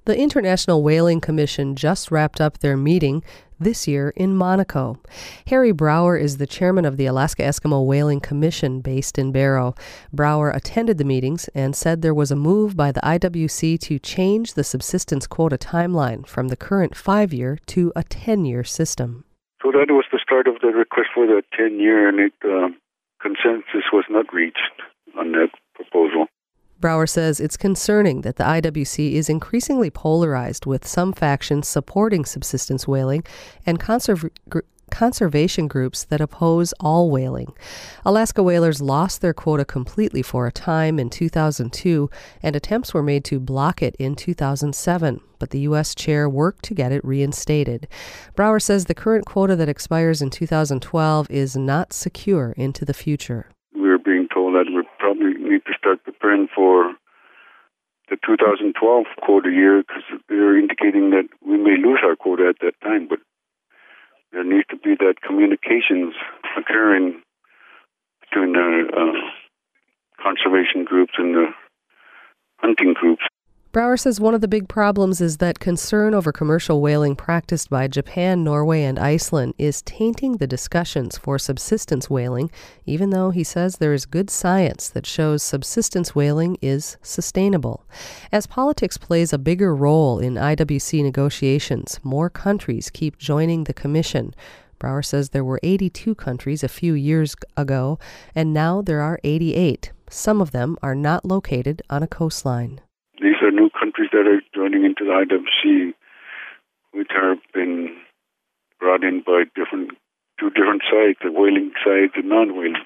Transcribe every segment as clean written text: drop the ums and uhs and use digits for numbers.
The International Whaling Commission just wrapped up their meeting this year in Monaco. Harry Brower is the chairman of the Alaska Eskimo Whaling Commission based in Barrow. Brower attended the meetings and said there was a move by the IWC to change the subsistence quota timeline from the current 5-year to a 10-year system. So that was the start of the request for the 10-year, and consensus was not reached on that proposal. Brower says it's concerning that the IWC is increasingly polarized, with some factions supporting subsistence whaling and conservation groups that oppose all whaling. Alaska whalers lost their quota completely for a time in 2002, and attempts were made to block it in 2007, but the U.S. chair worked to get it reinstated. Brower says the current quota that expires in 2012 is not secure into the future. We're being told that we probably need to start preparing for the 2012 quota year, because they're indicating that we may lose our quota at that time, but there needs to be that communications occurring between the conservation groups and the hunting groups. Brower says one of the big problems is that concern over commercial whaling practiced by Japan, Norway, and Iceland is tainting the discussions for subsistence whaling, even though he says there is good science that shows subsistence whaling is sustainable. As politics plays a bigger role in IWC negotiations, more countries keep joining the commission. Brower says there were 82 countries a few years ago, and now there are 88. Some of them are not located on a coastline. These are new countries that are joining into the IWC, which have been brought in by two different sides, the whaling side and non-whaling.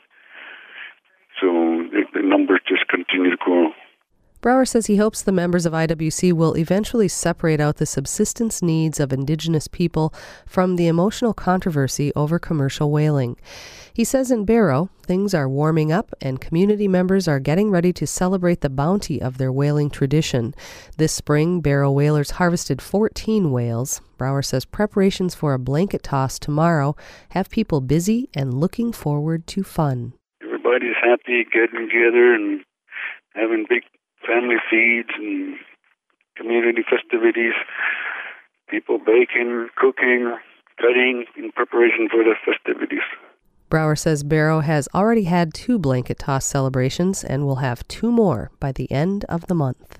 So the numbers just continue to grow. Brower says he hopes the members of IWC will eventually separate out the subsistence needs of Indigenous people from the emotional controversy over commercial whaling. He says in Barrow, things are warming up and community members are getting ready to celebrate the bounty of their whaling tradition. This spring, Barrow whalers harvested 14 whales. Brower says preparations for a blanket toss tomorrow have people busy and looking forward to fun. Everybody's happy, getting together and having big family feeds and community festivities, people baking, cooking, cutting in preparation for the festivities. Brower says Barrow has already had 2 blanket toss celebrations and will have 2 more by the end of the month.